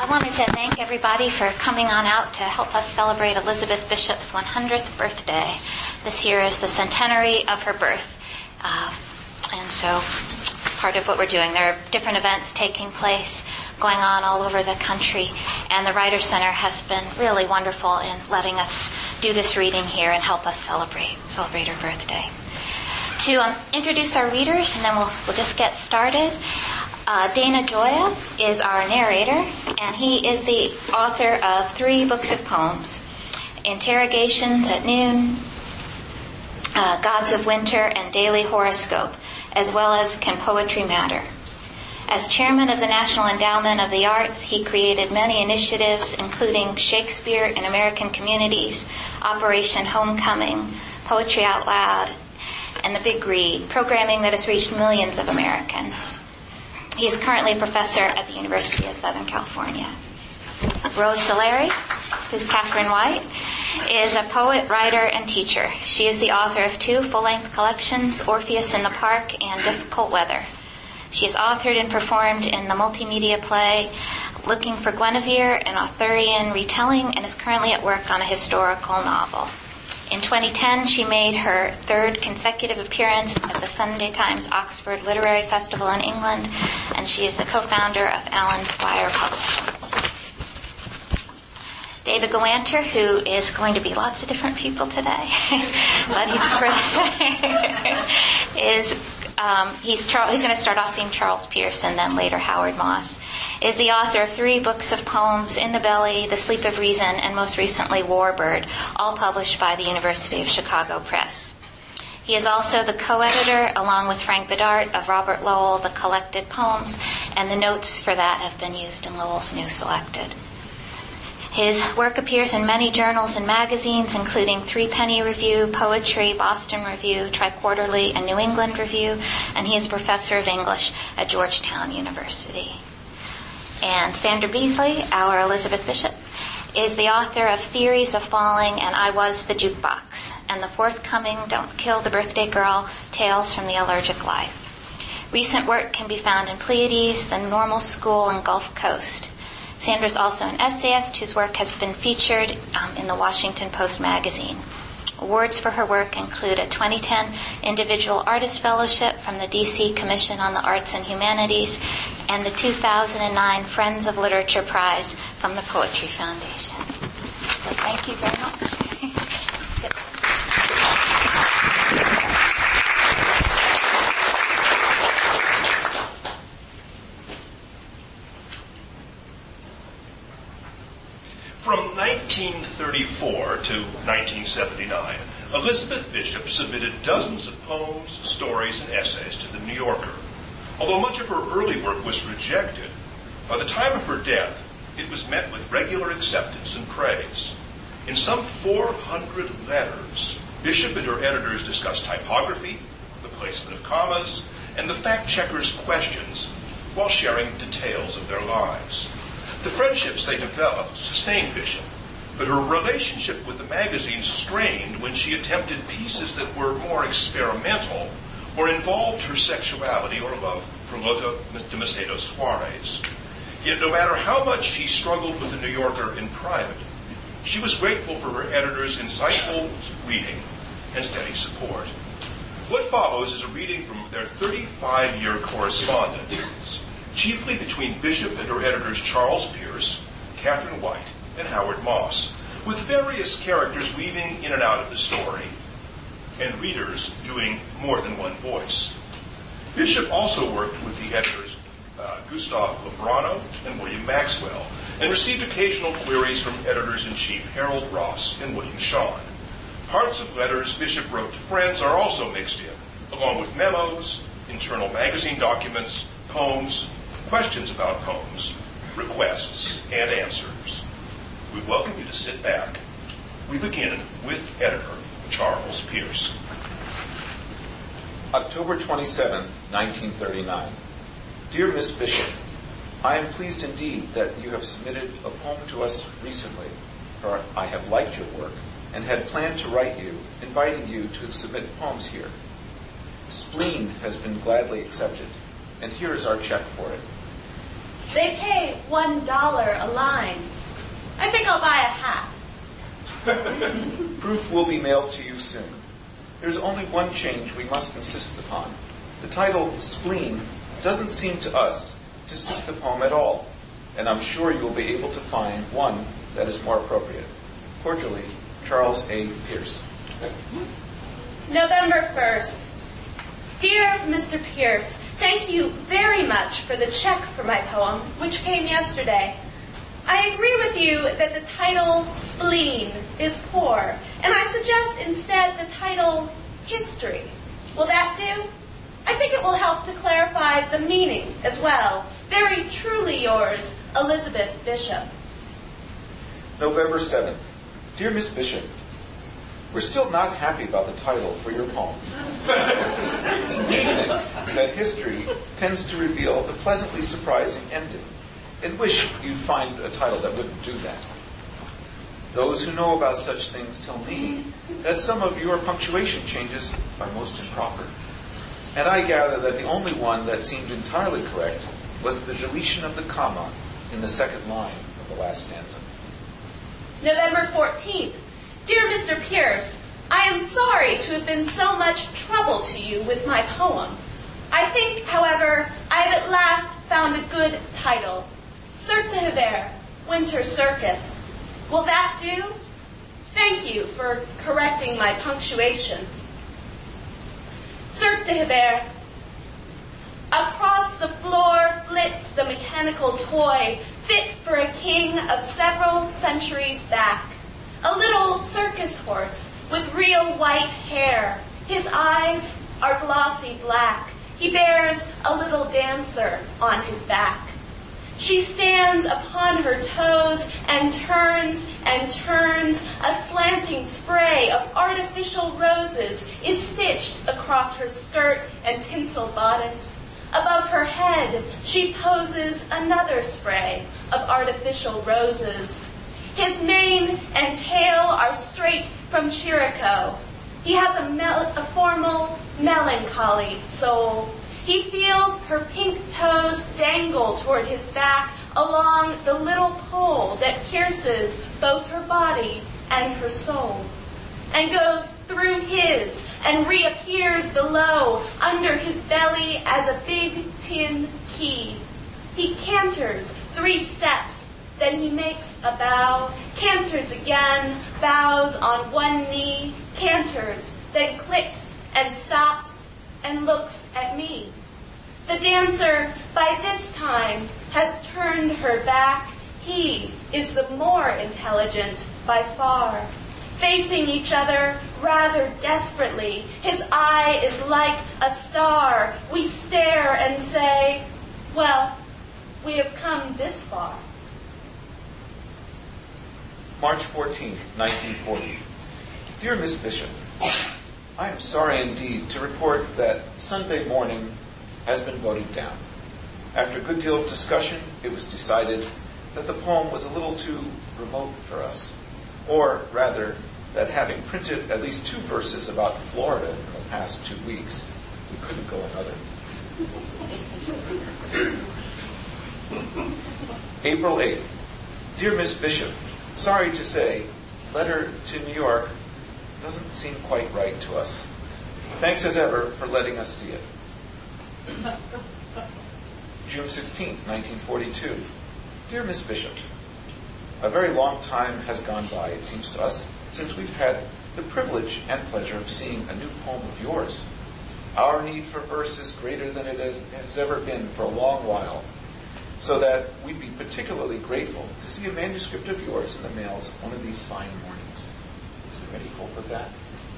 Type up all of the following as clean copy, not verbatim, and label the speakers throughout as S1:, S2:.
S1: I wanted to thank everybody for coming on out to help us celebrate Elizabeth Bishop's 100th birthday. This year is the centenary of her birth. And so it's part of what we're doing. There are different events taking place, going on all over the country. And the Writer Center has been really wonderful in letting us do this reading here and help us celebrate her birthday. To introduce our readers, and then we'll just get started. Dana Gioia is our narrator, and he is the author of 3 books of poems: Interrogations at Noon, Gods of Winter, and Daily Horoscope, as well as Can Poetry Matter? As chairman of the National Endowment of the Arts, he created many initiatives, including Shakespeare in American Communities, Operation Homecoming, Poetry Out Loud, and The Big Read, programming that has reached millions of Americans. He is currently a professor at the University of Southern California. Rose Saleri, who's Catherine White, is a poet, writer, and teacher. She is the author of 2 full-length collections, Orpheus in the Park and Difficult Weather. She has authored and performed in the multimedia play Looking for Guinevere, an Arthurian retelling, and is currently at work on a historical novel. In 2010, she made her 3rd consecutive appearance at the Sunday Times Oxford Literary Festival in England, and she is the co-founder of Allen Squire Publishing. David Gawanter, who is going to be lots of different people today, but he's going to start off being Charles Pearce and then later Howard Moss, is the author of 3 books of poems, In the Belly, The Sleep of Reason, and most recently Warbird, all published by the University of Chicago Press. He is also the co-editor, along with Frank Bedard, of Robert Lowell, The Collected Poems, and the notes for that have been used in Lowell's New Selected. His work appears in many journals and magazines, including Threepenny Review, Poetry, Boston Review, Tri-Quarterly, and New England Review, and he is professor of English at Georgetown University. And Sandra Beasley, our Elizabeth Bishop, is the author of Theories of Falling and I Was the Jukebox, and the forthcoming Don't Kill the Birthday Girl, Tales from the Allergic Life. Recent work can be found in Pleiades, The Normal School, and Gulf Coast. Sandra is also an essayist whose work has been featured in the Washington Post magazine. Awards for her work include a 2010 Individual Artist Fellowship from the D.C. Commission on the Arts and Humanities and the 2009 Friends of Literature Prize from the Poetry Foundation. So thank you very much.
S2: From 1934 to 1979, Elizabeth Bishop submitted dozens of poems, stories, and essays to the New Yorker. Although much of her early work was rejected, by the time of her death, it was met with regular acceptance and praise. In some 400 letters, Bishop and her editors discussed typography, the placement of commas, and the fact-checkers' questions, while sharing details of their lives. The friendships they developed sustained Bishop, but her relationship with the magazine strained when she attempted pieces that were more experimental or involved her sexuality or love for Lotta de Macedo Suarez. Yet no matter how much she struggled with the New Yorker in private, she was grateful for her editor's insightful reading and steady support. What follows is a reading from their 35-year correspondence, chiefly between Bishop and her editors Charles Pearce, Catherine White, and Howard Moss, with various characters weaving in and out of the story, and readers doing more than one voice. Bishop also worked with the editors Gustave Lebrano and William Maxwell, and received occasional queries from editors-in-chief Harold Ross and William Shawn. Parts of letters Bishop wrote to friends are also mixed in, along with memos, internal magazine documents, poems, questions about poems, requests, and answers. We welcome you to sit back. We begin with editor Charles Pearce.
S3: October 27, 1939. Dear Miss Bishop, I am pleased indeed that you have submitted a poem to us recently, for I have liked your work and had planned to write you, inviting you to submit poems here. Spleen has been gladly accepted, and here is our check for it.
S4: They pay $1 a line. I think I'll buy a hat.
S3: Proof will be mailed to you soon. There's only one change we must insist upon. The title, Spleen, doesn't seem to us to suit the poem at all, and I'm sure you'll be able to find one that is more appropriate. Cordially, Charles A. Pierce.
S4: November 1st. Dear Mr. Pierce, thank you very much for the check for my poem, which came yesterday. I agree with you that the title, Spleen, is poor, and I suggest instead the title, History. Will that do? I think it will help to clarify the meaning as well. Very truly yours, Elizabeth Bishop.
S3: November 7th. Dear Miss Bishop, we're still not happy about the title for your poem. We think that history tends to reveal the pleasantly surprising ending, and wish you'd find a title that wouldn't do that. Those who know about such things tell me that some of your punctuation changes are most improper. And I gather that the only one that seemed entirely correct was the deletion of the comma in the second line of the last stanza.
S4: November 14th. Dear Mr. Pierce, I am sorry to have been so much trouble to you with my poem. I think, however, I have at last found a good title. Cirque de Hiver, Winter Circus. Will that do? Thank you for correcting my punctuation. Cirque de Hiver. Across the floor flits the mechanical toy, fit for a king of several centuries back. A little circus horse with real white hair. His eyes are glossy black. He bears a little dancer on his back. She stands upon her toes and turns and turns. A slanting spray of artificial roses is stitched across her skirt and tinsel bodice. Above her head, she poses another spray of artificial roses. His mane and tail are straight from Chirico. He has a formal, melancholy soul. He feels her pink toes dangle toward his back along the little pole that pierces both her body and her soul, and goes through his and reappears below under his belly as a big tin key. He canters 3 steps, then he makes a bow, canters again, bows on one knee, canters, then clicks and stops and looks at me. The dancer, by this time, has turned her back. He is the more intelligent by far. Facing each other rather desperately, his eye is like a star. We stare and say, well, we have come this far.
S3: March 14, 1940. Dear Miss Bishop, I am sorry indeed to report that Sunday morning has been voted down. After a good deal of discussion, it was decided that the poem was a little too remote for us. Or, rather, that having printed at least 2 verses about Florida in the past 2 weeks, we couldn't go another. April 8th. Dear Miss Bishop, sorry to say, letter to New York doesn't seem quite right to us. Thanks as ever for letting us see it. June 16th, 1942. Dear Miss Bishop, a very long time has gone by, it seems to us, since we've had the privilege and pleasure of seeing a new poem of yours. Our need for verse is greater than it has ever been for a long while, so that we'd be particularly grateful to see a manuscript of yours in the mails one of these fine mornings. Is there any hope of that?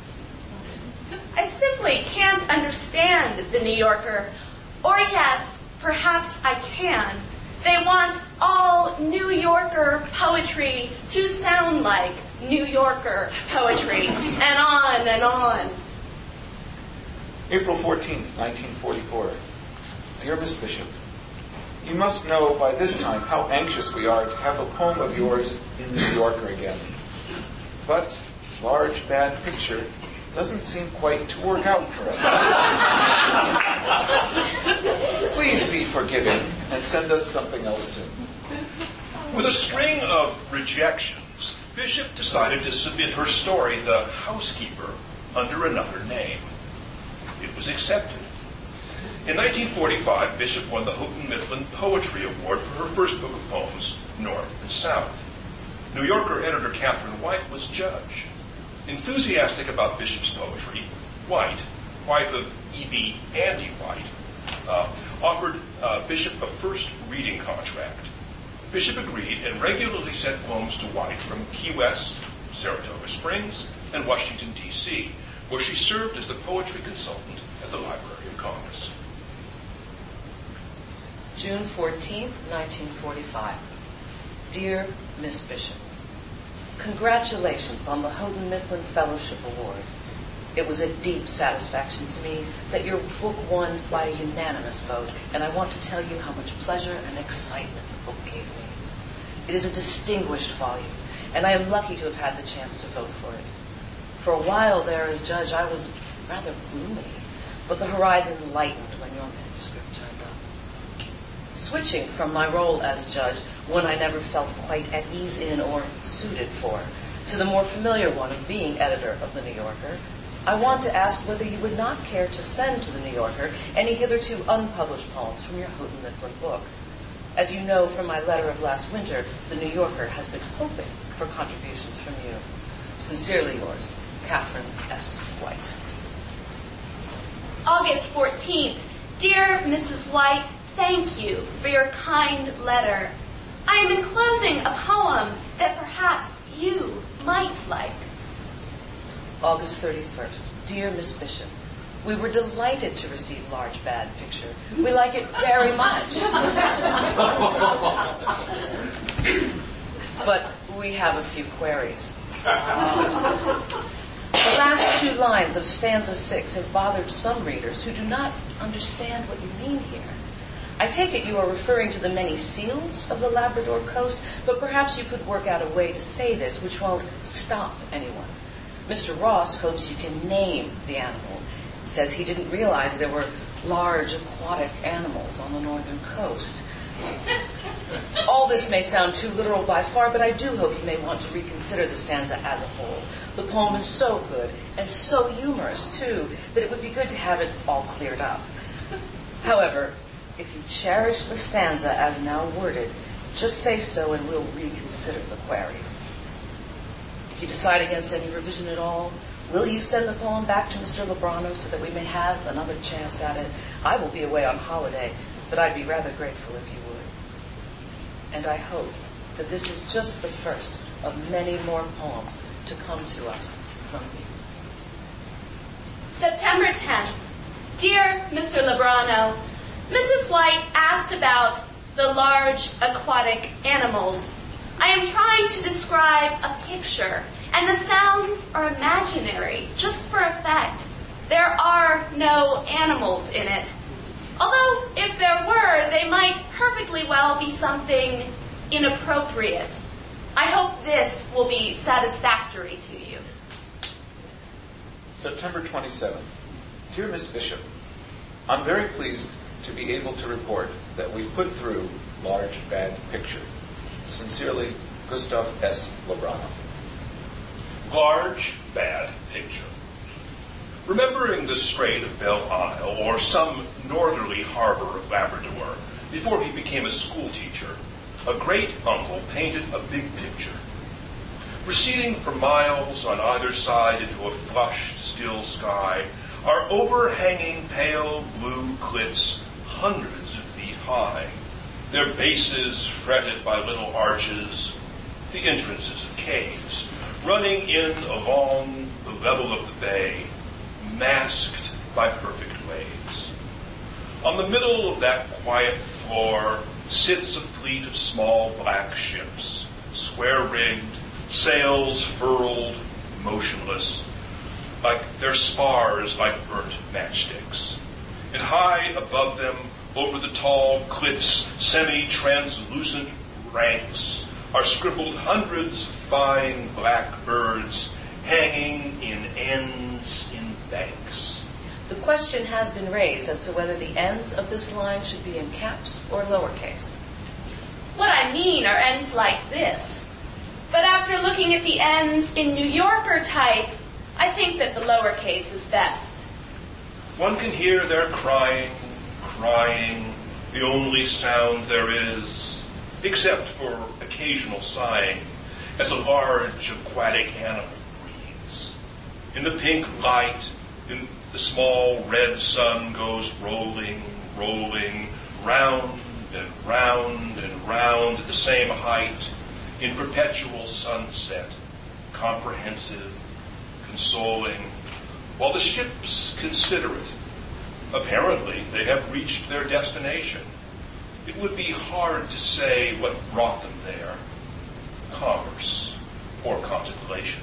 S4: I simply can't understand the New Yorker. Or yes, perhaps I can. They want all New Yorker poetry to sound like New Yorker poetry, and on and on.
S3: April 14th, 1944. Dear Miss Bishop, you must know by this time how anxious we are to have a poem of yours in the New Yorker again. But large bad picture doesn't seem quite to work out for us. We Please be forgiving and send us something else soon.
S2: With a string of rejections, Bishop decided to submit her story, The Housekeeper, under another name. It was accepted. In 1945, Bishop won the Houghton Mifflin Poetry Award for her first book of poems, North and South. New Yorker editor Catherine White was judge. Enthusiastic about Bishop's poetry, White, wife of E.B. Andy White, offered Bishop a first reading contract. Bishop agreed and regularly sent poems to White from Key West, Saratoga Springs, and Washington, D.C., where she served as the poetry consultant at the Library of Congress.
S5: June 14th, 1945. Dear Miss Bishop, congratulations on the Houghton Mifflin Fellowship Award. It was a deep satisfaction to me that your book won by a unanimous vote, and I want to tell you how much pleasure and excitement the book gave me. It is a distinguished volume, and I am lucky to have had the chance to vote for it. For a while there as judge, I was rather gloomy, but the horizon lightened when your manuscript turned up. Switching from my role as judge, one I never felt quite at ease in or suited for, to the more familiar one of being editor of The New Yorker, I want to ask whether you would not care to send to The New Yorker any hitherto unpublished poems from your Houghton Mifflin book. As you know from my letter of last winter, The New Yorker has been hoping for contributions from you. Sincerely yours, Catherine S. White.
S4: August 14th. Dear Mrs. White, thank you for your kind letter. I am enclosing a poem that perhaps you might like.
S5: August 31st. Dear Miss Bishop, we were delighted to receive Large Bad Picture. We like it very much. But we have a few queries. The last two lines of stanza 6 have bothered some readers who do not understand what you mean here. I take it you are referring to the many seals of the Labrador coast, but perhaps you could work out a way to say this which won't stop anyone. Mr. Ross hopes you can name the animal. Says he didn't realize there were large aquatic animals on the northern coast. All this may sound too literal by far, but I do hope you may want to reconsider the stanza as a whole. The poem is so good, and so humorous, too, that it would be good to have it all cleared up. However, if you cherish the stanza as now worded, just say so and we'll reconsider the queries. If you decide against any revision at all, will you send the poem back to Mr. Lebrano so that we may have another chance at it? I will be away on holiday, but I'd be rather grateful if you would. And I hope that this is just the first of many more poems to come to us from you.
S4: September 10th. Dear Mr. Lebrano, Mrs. White asked about the large aquatic animals. I am trying to describe a picture, and the sounds are imaginary, just for effect. There are no animals in it. Although, if there were, they might perfectly well be something inappropriate. I hope this will be satisfactory to you.
S3: September 27th. Dear Miss Bishop, I'm very pleased to be able to report that we put through Large Bad Picture. Sincerely, Gustav S. Lebrano.
S2: Large Bad Picture. Remembering the Strait of Belle Isle, or some northerly harbor of Labrador, before he became a school teacher, a great uncle painted a big picture. Receding for miles on either side into a flushed, still sky are overhanging pale blue cliffs hundreds of feet high, their bases fretted by little arches, the entrances of caves, running in along the level of the bay, masked by perfect waves. On the middle of that quiet floor sits a fleet of small black ships, square-rigged, sails furled, motionless, like their spars like burnt matchsticks. And high above them, over the tall cliffs' semi-translucent ranks, are scribbled hundreds of fine black birds hanging in ends in banks.
S5: The question has been raised as to whether the ends of this line should be in caps or lowercase.
S4: What I mean are ends like this. But after looking at the ends in New Yorker type, I think that the lowercase is best.
S2: One can hear their crying, the only sound there is, except for occasional sighing, as a large aquatic animal breathes. In the pink light, the small red sun goes rolling, round and round and round at the same height, in perpetual sunset, comprehensive, consoling, while the ships consider it. Apparently, they have reached their destination. It would be hard to say what brought them there, commerce or contemplation.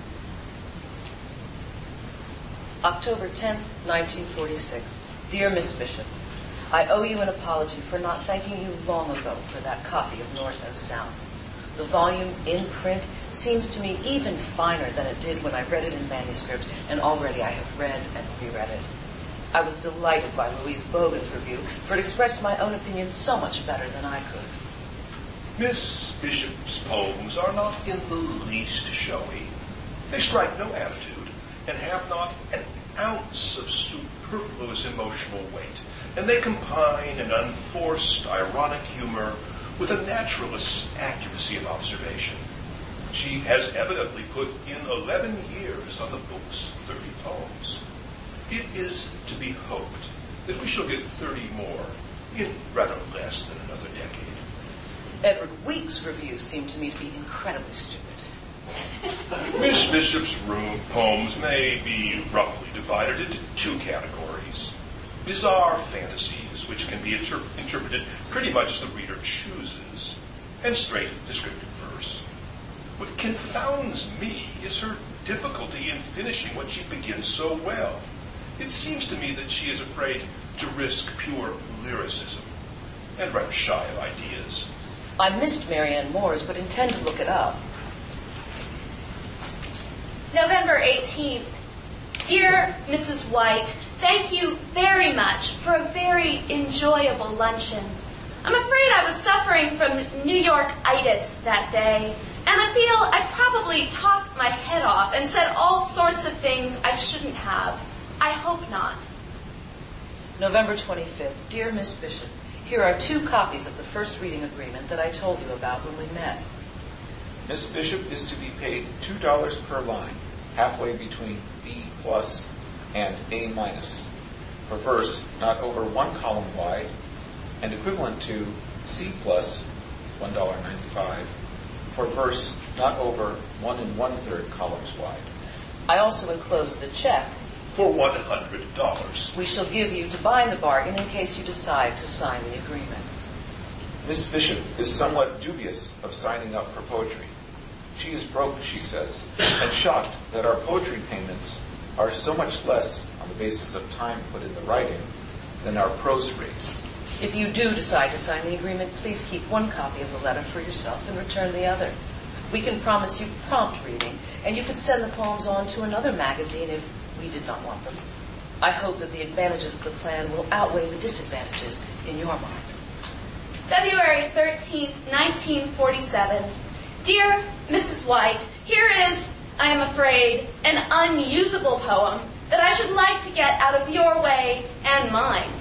S5: October 10th, 1946. Dear Miss Bishop, I owe you an apology for not thanking you long ago for that copy of North and South. The volume in print seems to me even finer than it did when I read it in manuscript, and already I have read and reread it. I was delighted by Louise Bogan's review, for it expressed my own opinion so much better than I could.
S2: Miss Bishop's poems are not in the least showy. They strike no attitude and have not an ounce of superfluous emotional weight, and they combine an unforced, ironic humor with a naturalist's accuracy of observation. She has evidently put in 11 years on the book's 30 poems. It is to be hoped that we shall get 30 more in rather less than another decade.
S5: Edward Week's review seemed to me to be incredibly stupid.
S2: Miss Bishop's poems may be roughly divided into two categories. Bizarre fantasies, which can be interpreted pretty much as the reader chooses, and straight descriptive verse. What confounds me is her difficulty in finishing what she begins so well. It seems to me that she is afraid to risk pure lyricism, and rather shy of ideas.
S5: I missed Marianne Moore's, but intend to look it up.
S4: November 18th. Dear Mrs. White, thank you very much for a very enjoyable luncheon. I'm afraid I was suffering from New York-itis that day, and I feel I probably talked my head off and said all sorts of things I shouldn't have. I hope not.
S5: November 25th. Dear Miss Bishop, here are 2 copies of the first reading agreement that I told you about when we met.
S3: Miss Bishop is to be paid $2 per line, halfway between B plus and A minus, for verse not over 1 column wide, and equivalent to C plus, $1.95, for verse not over 1 1/3 columns wide.
S5: I also enclosed the check
S2: For $100.
S5: we shall give you to bind the bargain in case you decide to sign the agreement.
S3: Miss Bishop is somewhat dubious of signing up for poetry. She is broke, she says, and shocked that our poetry payments are so much less on the basis of time put in the writing than our prose rates.
S5: If you do decide to sign the agreement, please keep 1 copy of the letter for yourself and return the other. We can promise you prompt reading, and you could send the poems on to another magazine if we did not want them. I hope that the advantages of the plan will outweigh the disadvantages in your mind.
S4: February 13th, 1947. Dear Mrs. White, here is, I am afraid, an unusable poem that I should like to get out of your way and mine.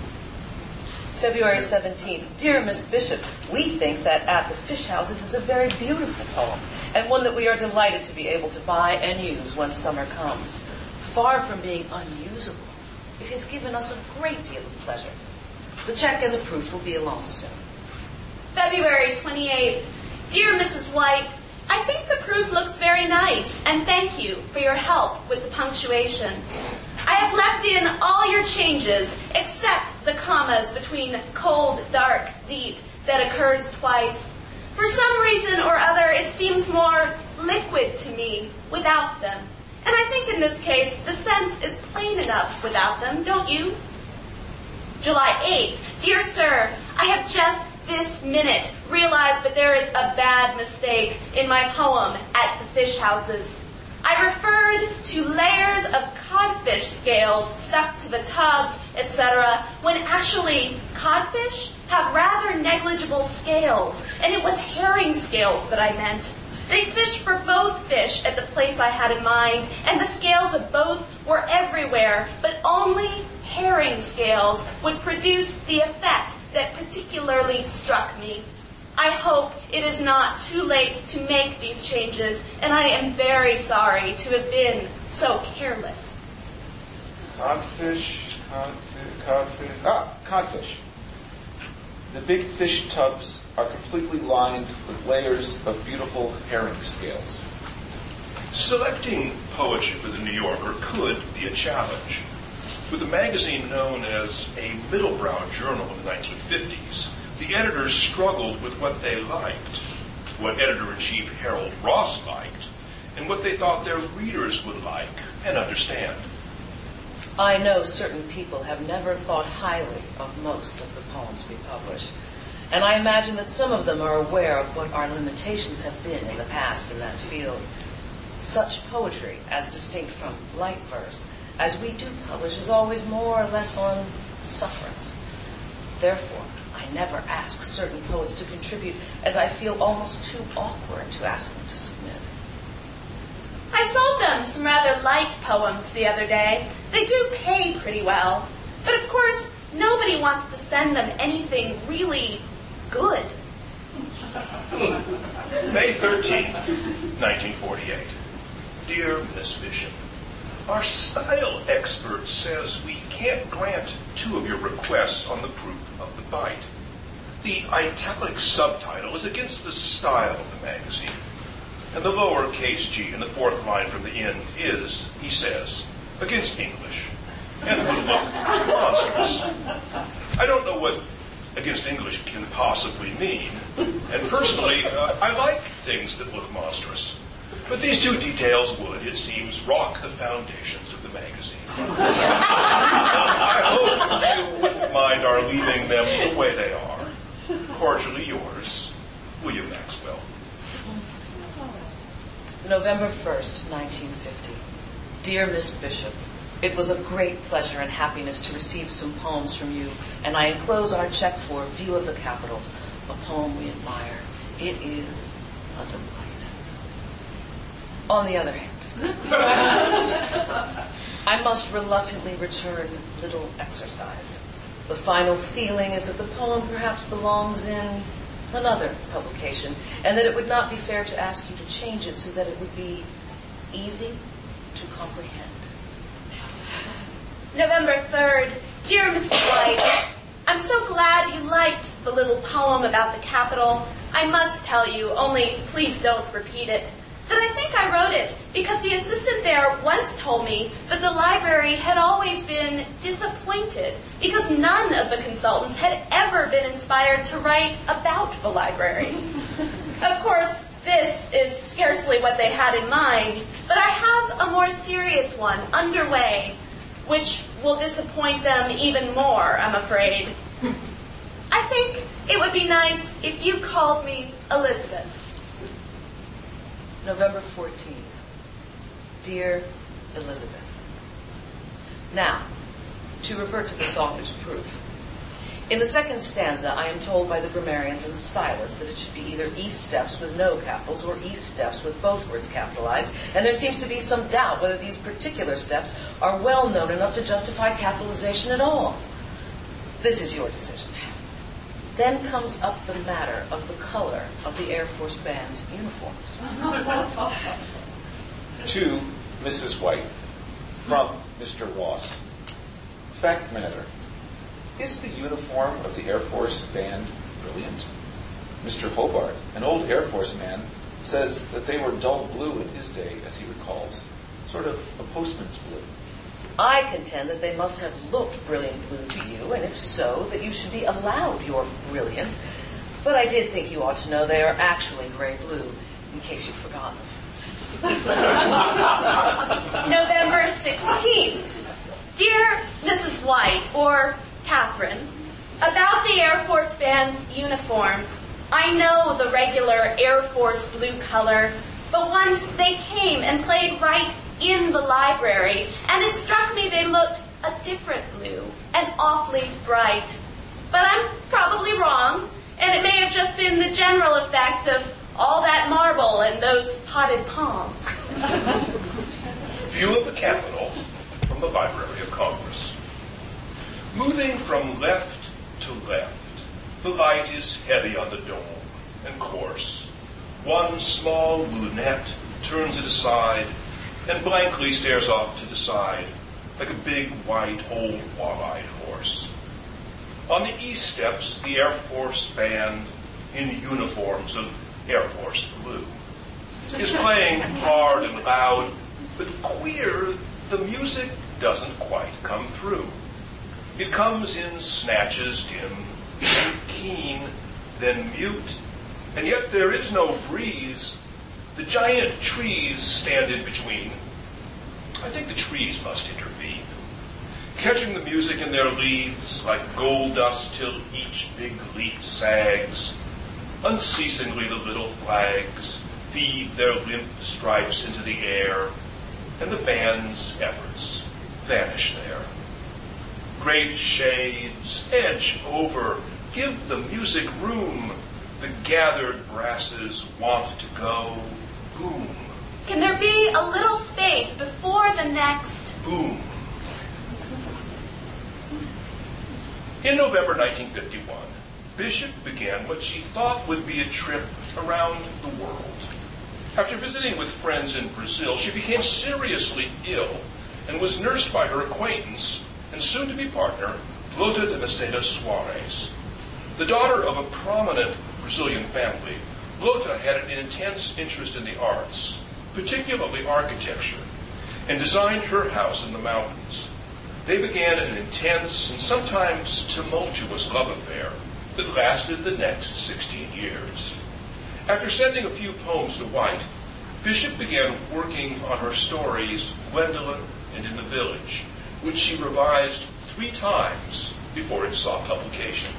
S5: February 17th. Dear Miss Bishop, we think that At the Fish Houses is a very beautiful poem, and one that we are delighted to be able to buy and use when summer comes. Far from being unusable, it has given us a great deal of pleasure. The check and the proof will be along soon.
S4: February 28th. Dear Mrs. White, I think the proof looks very nice, and thank you for your help with the punctuation. I have left in all your changes except the commas between cold, dark, deep that occurs twice. For some reason or other, it seems more liquid to me without them. And I think in this case, the sense is plain enough without them, don't you? July 8th. Dear Sir, I have just this minute realized that there is a bad mistake in my poem At the Fish Houses. I referred to layers of codfish scales stuck to the tubs, etc., when actually codfish have rather negligible scales, and it was herring scales that I meant. They fished for both fish at the place I had in mind, and the scales of both were everywhere, but only herring scales would produce the effect that particularly struck me. I hope it is not too late to make these changes, and I am very sorry to have been so careless.
S3: Codfish. The big fish tubs are completely lined with layers of beautiful herring scales.
S2: Selecting poetry for the New Yorker could be a challenge. With a magazine known as a middle-brow journal in the 1950s, the editors struggled with what they liked, what editor-in-chief Harold Ross liked, and what they thought their readers would like and understand.
S5: I know certain people have never thought highly of most of the poems we publish, and I imagine that some of them are aware of what our limitations have been in the past in that field. Such poetry, as distinct from light verse, as we do publish, is always more or less on sufferance. Therefore, I never ask certain poets to contribute, as I feel almost too awkward to ask them to submit.
S4: I sold them some rather light poems the other day. They do pay pretty well. But of course, nobody wants to send them anything really good.
S2: May 13th, 1948. Dear Miss Bishop, our style expert says we can't grant 2 of your requests on the proof of the bite. The italic subtitle is against the style of the magazine, and the lowercase g in the 4th line from the end is, he says, against English, and would look monstrous. I don't know what against English can possibly mean, and personally, I like things that look monstrous. But these 2 details would, it seems, rock the foundations of the magazine. I hope you wouldn't mind our leaving them the way they are. Cordially yours, William Maxwell.
S5: November 1st, 1950. Dear Miss Bishop, it was a great pleasure and happiness to receive some poems from you, and I enclose our check for View of the Capitol, a poem we admire. It is a delight. On the other hand, I must reluctantly return little exercise. The final feeling is that the poem perhaps belongs in another publication, and that it would not be fair to ask you to change it so that it would be easy to comprehend.
S4: November 3rd. Dear Mr. White, I'm so glad you liked the little poem about the Capitol. I must tell you, only please don't repeat it, that I think I wrote it because the assistant there once told me that the library had always been disappointed because none of the consultants had ever been inspired to write about the library. Of course, this is scarcely what they had in mind, but I have a more serious one underway, which will disappoint them even more, I'm afraid. I think it would be nice if you called me Elizabeth.
S5: November 14th. Dear Elizabeth. Now, to revert to this author's proof. In the second stanza, I am told by the grammarians and stylists that it should be either east steps with no capitals or east steps with both words capitalized, and there seems to be some doubt whether these particular steps are well known enough to justify capitalization at all. This is your decision. Then comes up the matter of the color of the Air Force Band's uniforms.
S3: To Mrs. White, from Mr. Ross. Fact matter. Is the uniform of the Air Force Band brilliant? Mr. Hobart, an old Air Force man, says that they were dull blue in his day, as he recalls. Sort of a postman's blue.
S5: I contend that they must have looked brilliant blue to you, and if so, that you should be allowed your brilliant. But I did think you ought to know they are actually gray blue, in case you've forgotten.
S4: November 16th. Dear Mrs. White, or Catherine, about the Air Force Band's uniforms, I know the regular Air Force blue color, But once they came and played right in the library, and it struck me they looked a different blue and awfully bright. But I'm probably wrong, and it may have just been the general effect of all that marble and those potted palms.
S2: View of the Capitol from the Library of Congress. Moving from left to left, the light is heavy on the dome and coarse. One small lunette turns it aside and blankly stares off to the side like a big, white, old, wall-eyed horse. On the east steps, the Air Force band in uniforms of Air Force blue is playing hard and loud, but queer, the music doesn't quite come through. It comes in snatches, dim and keen, then mute, and yet there is no breeze. The giant trees stand in between. I think the trees must intervene, catching the music in their leaves like gold dust till each big leaf sags. Unceasingly the little flags feed their limp stripes into the air, and the band's efforts vanish there. Great shades edge over, give the music room. The gathered brasses want to go boom.
S4: Can there be a little space before the next
S2: boom? In November 1951, Bishop began what she thought would be a trip around the world. After visiting with friends in Brazil, she became seriously ill and was nursed by her acquaintance and soon-to-be partner, Lota de Macedo Soares. The daughter of a prominent Brazilian family, Lota had an intense interest in the arts, particularly architecture, and designed her house in the mountains. They began an intense and sometimes tumultuous love affair that lasted the next 16 years. After sending a few poems to White, Bishop began working on her stories, Gwendolyn and In the Village, which she revised 3 times before it saw publication.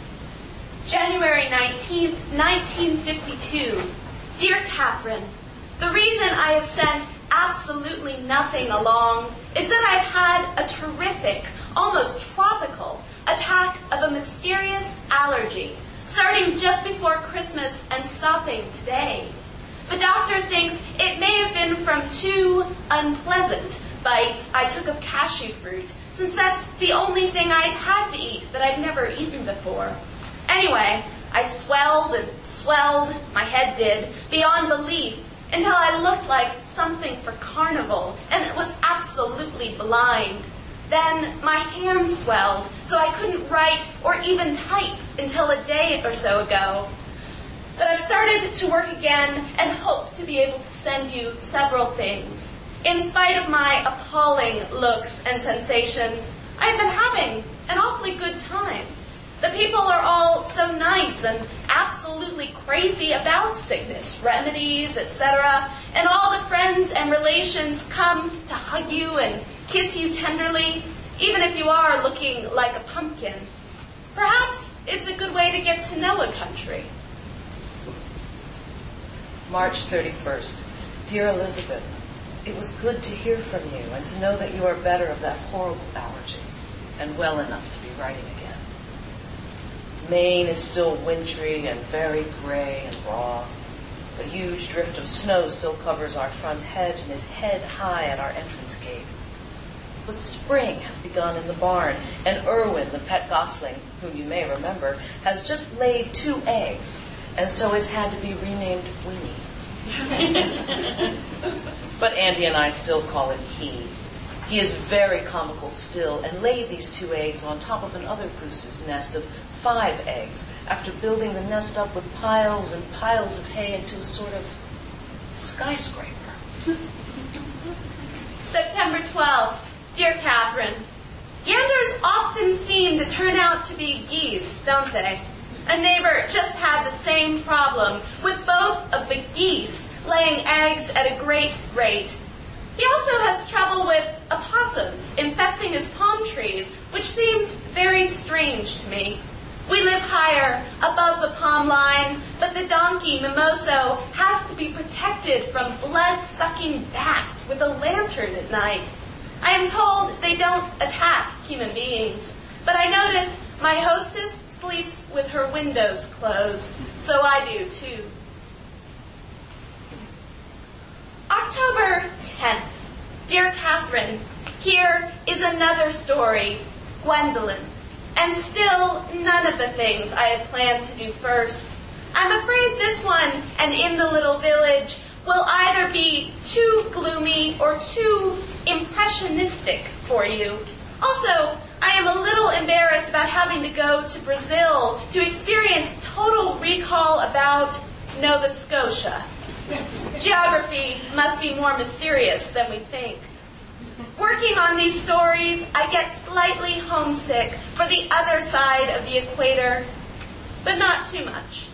S4: January 19th, 1952. Dear Catherine, the reason I have sent absolutely nothing along is that I've had a terrific, almost tropical, attack of a mysterious allergy, starting just before Christmas and stopping today. The doctor thinks it may have been from 2 unpleasant bites I took of cashew fruit, since that's the only thing I'd had to eat that I'd never eaten before. Anyway, I swelled and swelled, my head did, beyond belief, until I looked like something for carnival, and it was absolutely blind. Then my hands swelled, so I couldn't write or even type until a day or so ago. But I've started to work again and hope to be able to send you several things. In spite of my appalling looks and sensations, I've been having an awfully good time. The people are all so nice and absolutely crazy about sickness, remedies, etc. And all the friends and relations come to hug you and kiss you tenderly, even if you are looking like a pumpkin. Perhaps it's a good way to get to know a country.
S5: March 31st. Dear Elizabeth, it was good to hear from you and to know that you are better of that horrible allergy and well enough to be writing again. Maine is still wintry and very gray and raw. A huge drift of snow still covers our front hedge and is head high at our entrance gate. But spring has begun in the barn, and Irwin, the pet gosling, whom you may remember, has just laid 2 eggs, and so has had to be renamed Winnie. But Andy and I still call him he. He is very comical still and laid these 2 eggs on top of another goose's nest of 5 eggs after building the nest up with piles and piles of hay into a sort of skyscraper.
S4: September 12th. Dear Catherine, ganders often seem to turn out to be geese, don't they? A neighbor just had the same problem with both of the geese laying eggs at a great rate. He also has trouble with opossums infesting his palm trees, which seems very strange to me. We live higher, above the palm line, but the donkey, Mimoso, has to be protected protected from blood-sucking bats with a lantern at night. I am told they don't attack human beings, but I notice my hostess sleeps with her windows closed, so I do too. October 10th. Dear Catherine, here is another story, Gwendolyn, and still none of the things I had planned to do first. I'm afraid this one and In the Little Village will either be too gloomy or too impressionistic for you. Also, I am a little embarrassed about having to go to Brazil to experience total recall about Nova Scotia. Geography must be more mysterious than we think. Working on these stories, I get slightly homesick for the other side of the equator, but not too much.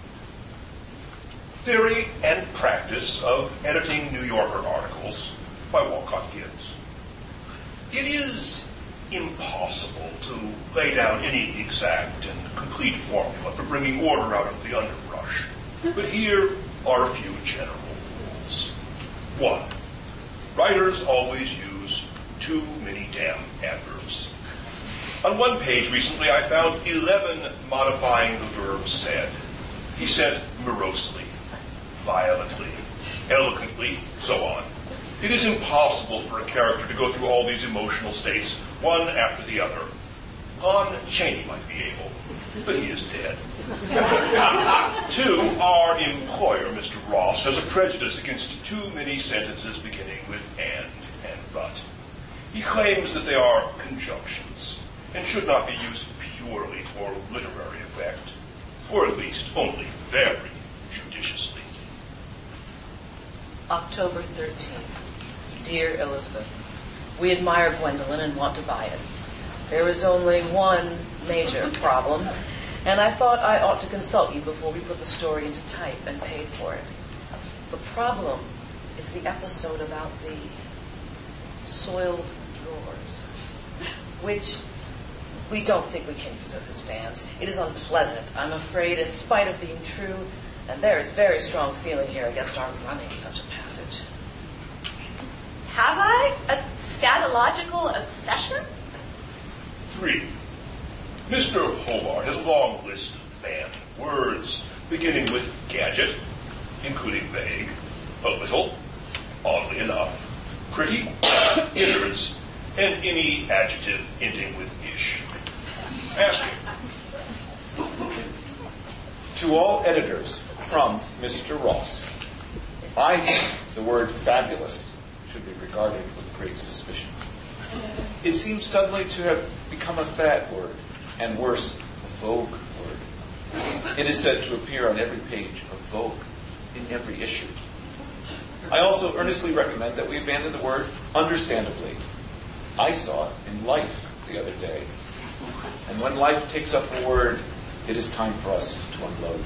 S2: Theory and Practice of Editing New Yorker Articles by Walcott Gibbs. It is impossible to lay down any exact and complete formula for bringing order out of the underbrush, but here are a few general rules. 1. Writers always use too many damn adverbs. On one page recently, I found 11 modifying the verb said. He said morosely, violently, eloquently, so on. It is impossible for a character to go through all these emotional states, one after the other. Lon Chaney might be able, but he is dead. 2, our employer, Mr. Ross, has a prejudice against too many sentences beginning with and but. He claims that they are conjunctions and should not be used purely for literary effect, or at least only very judiciously.
S5: October 13th. Dear Elizabeth, we admire Gwendolyn and want to buy it. There is only one major problem, and I thought I ought to consult you before we put the story into type and paid for it. The problem is the episode about the soiled drawers, which we don't think we can use as it stands. It is unpleasant, I'm afraid, in spite of being true, and there is very strong feeling here against our running such a passage.
S4: Have I a scatological obsession?
S2: 3. Mr. Hobart has a long list of banned words, beginning with gadget, including vague, a little, oddly enough, pretty, innards, and any adjective ending with ish. Ask him.
S3: To all editors, from Mr. Ross, I think the word fabulous should be regarded with great suspicion. It seems suddenly to have become a fad word, and worse, a vogue word. It is said to appear on every page of Vogue, in every issue. I also earnestly recommend that we abandon the word understandably. I saw it in Life the other day. And when Life takes up a word, it is time for us to unload.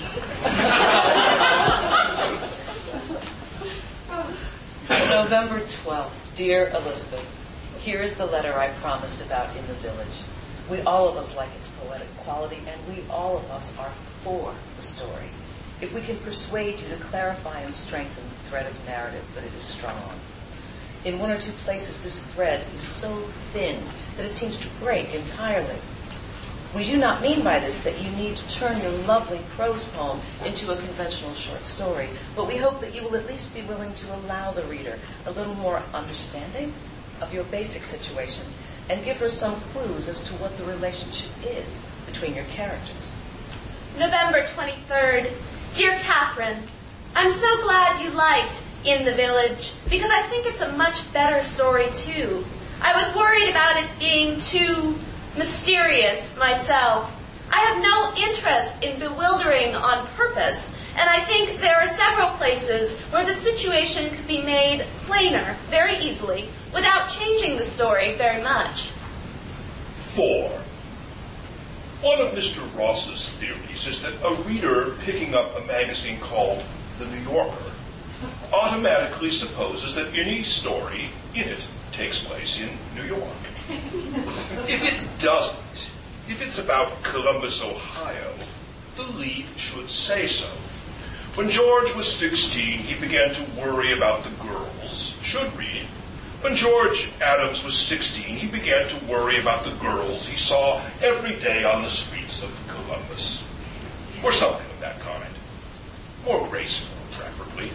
S5: November 12th. Dear Elizabeth, here is the letter I promised about In the Village. We all of us like its poetic quality, and we all of us are for the story. If we can persuade you to clarify and strengthen the thread of narrative that it is strong on. In one or two places, this thread is so thin that it seems to break entirely. We do not mean by this that you need to turn your lovely prose poem into a conventional short story, but we hope that you will at least be willing to allow the reader a little more understanding of your basic situation and give her some clues as to what the relationship is between your characters.
S4: November 23rd. Dear Catherine, I'm so glad you liked In the Village, because I think it's a much better story, too. I was worried about its being too mysterious myself. I have no interest in bewildering on purpose, and I think there are several places where the situation could be made plainer very easily without changing the story very much.
S2: 4. One of Mr. Ross's theories is that a reader picking up a magazine called The New Yorker automatically supposes that any story in it takes place in New York. If it doesn't, if it's about Columbus, Ohio, the lead should say so. When George was 16, he began to worry about the girls. Should read. When George Adams was 16, he began to worry about the girls he saw every day on the streets of Columbus. Or something of that kind. More graceful, preferably.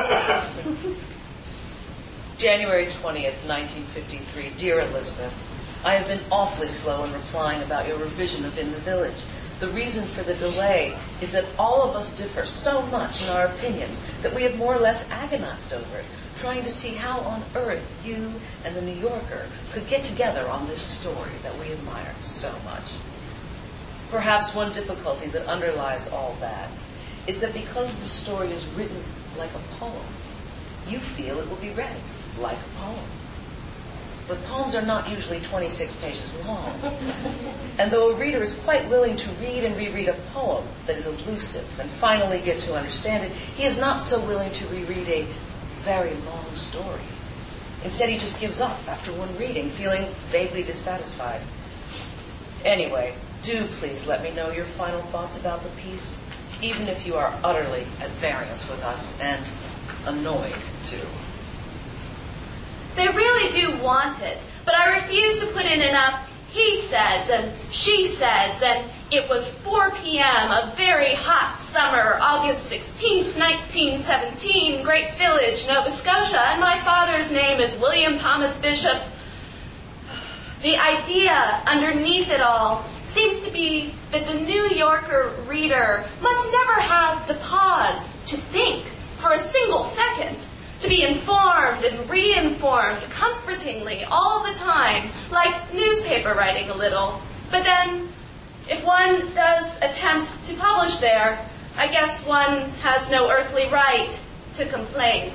S5: January 20th, 1953. Dear Elizabeth, I have been awfully slow in replying about your revision of In the Village. The reason for the delay is that all of us differ so much in our opinions that we have more or less agonized over it, trying to see how on earth you and the New Yorker could get together on this story that we admire so much. Perhaps one difficulty that underlies all that is that because the story is written like a poem, you feel it will be read like a poem. But poems are not usually 26 pages long. And though a reader is quite willing to read and reread a poem that is elusive and finally get to understand it, he is not so willing to reread a very long story. Instead, he just gives up after one reading, feeling vaguely dissatisfied. Anyway, do please let me know your final thoughts about the piece, even if you are utterly at variance with us and annoyed, too.
S4: They really do want it, but I refuse to put in enough he says and she says, and it was 4 p.m., a very hot summer, August 16th, 1917, Great Village, Nova Scotia, and my father's name is William Thomas Bishops. The idea underneath it all seems to be that the New Yorker reader must never have to pause to think for a single second, to be informed and re-informed comfortingly all the time, like newspaper writing a little. But then, if one does attempt to publish there, I guess one has no earthly right to complain.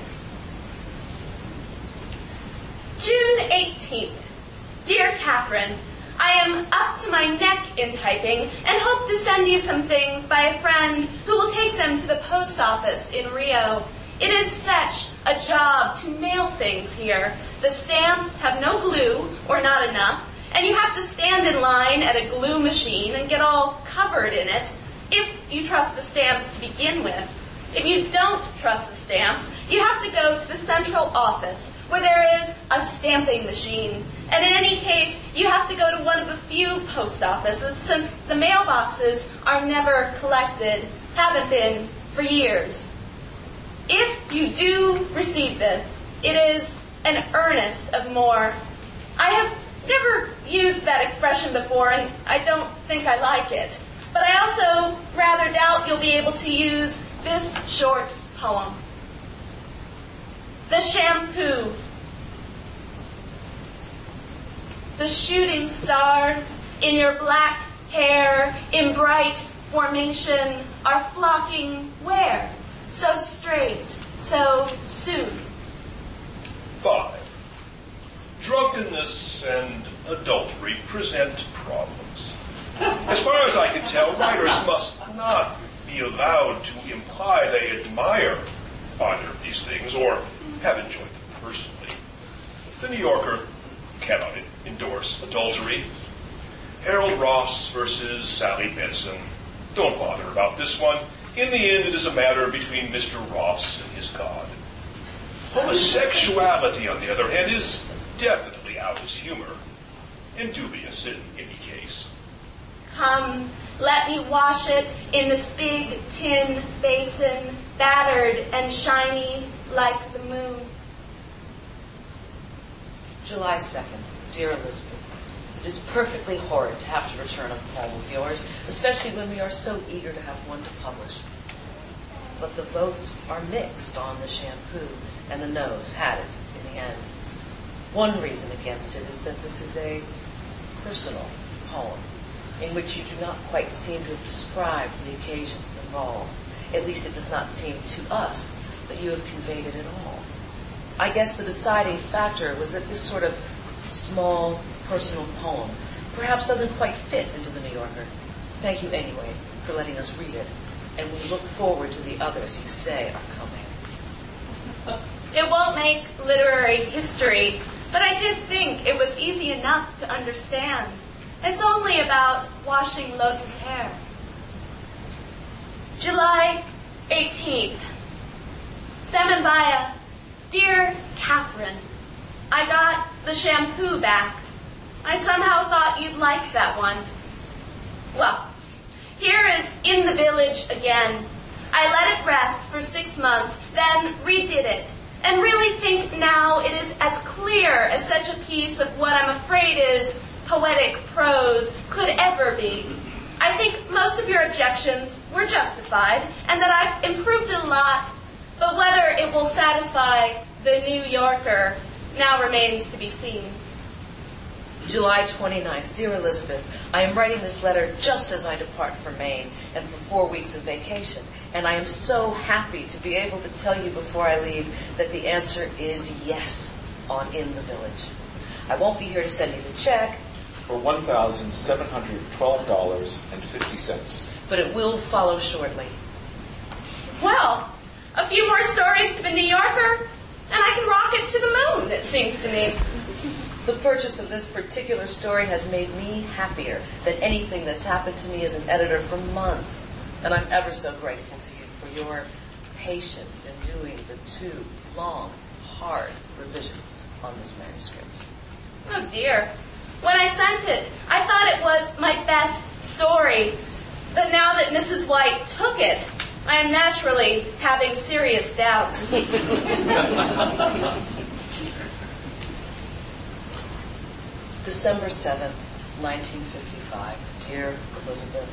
S4: June 18th. Dear Catherine, I am up to my neck in typing and hope to send you some things by a friend who will take them to the post office in Rio. It is such a job to mail things here. The stamps have no glue, or not enough, and you have to stand in line at a glue machine and get all covered in it, if you trust the stamps to begin with. If you don't trust the stamps, you have to go to the central office, where there is a stamping machine. And in any case, you have to go to one of the few post offices, since the mailboxes are never collected, haven't been for years. If you do receive this, it is an earnest of more. I have never used that expression before, and I don't think I like it. But I also rather doubt you'll be able to use this short poem. The shampoo. The shooting stars in your black hair in bright formation are flocking where? So straight, so soon.
S2: 5. Drunkenness and adultery present problems. As far as I can tell, writers must not be allowed to imply they admire either of these things or have enjoyed them personally. The New Yorker cannot endorse adultery. Harold Ross versus Sally Benson. Don't bother about this one. In the end, it is a matter between Mr. Ross and his God. Homosexuality, on the other hand, is definitely out as humor, and dubious in any case.
S4: Come, let me wash it in this big tin basin, battered and shiny like the moon.
S5: July 2nd. Dear Elizabeth, it is perfectly horrid to have to return a poem of yours, especially when we are so eager to have one to publish. But the votes are mixed on the shampoo, and the noes had it in the end. One reason against it is that this is a personal poem, in which you do not quite seem to have described the occasion involved. At least it does not seem to us that you have conveyed it at all. I guess the deciding factor was that this sort of small, personal poem perhaps doesn't quite fit into the New Yorker. Thank you anyway for letting us read it, and we look forward to the others you say are coming.
S4: It won't make literary history, but I did think it was easy enough to understand. It's only about washing Lotus' hair. July 18th. Samambaya, dear Catherine, I got the shampoo back. I somehow thought you'd like that one. Well, here is In the Village again. I let it rest for 6 months, then redid it, and really think now it is as clear as such a piece of what I'm afraid is poetic prose could ever be. I think most of your objections were justified, and that I've improved a lot, but whether it will satisfy the New Yorker now remains to be seen.
S5: July 29th. Dear Elizabeth, I am writing this letter just as I depart for Maine and for 4 weeks of vacation, and I am so happy to be able to tell you before I leave that the answer is yes on In the Village. I won't be here to send you the check,
S3: For $1,712.50.
S5: but it will follow shortly.
S4: Well, a few more stories to the New Yorker, and I can rock it to the moon, it seems to me.
S5: The purchase of this particular story has made me happier than anything that's happened to me as an editor for months. And I'm ever so grateful to you for your patience in doing the 2 long, hard revisions on this manuscript.
S4: Oh dear. When I sent it, I thought it was my best story. But now that Mrs. White took it, I am naturally having serious doubts.
S5: December 7th, 1955. Dear Elizabeth,